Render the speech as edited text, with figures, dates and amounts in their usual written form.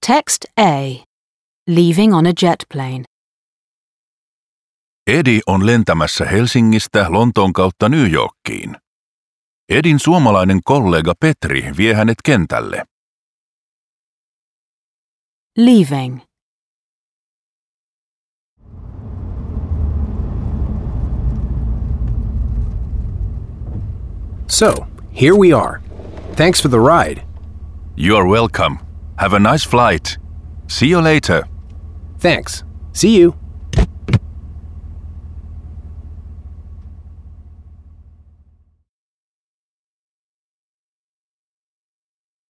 Text A. Leaving on a jet plane. Edi on lentämässä Helsingistä Lontoon kautta New Yorkiin. Edin suomalainen kollega Petri vie hänet kentälle. Leaving. So, here we are. Thanks for the ride. You are welcome. Have a nice flight. See you later. Thanks. See you.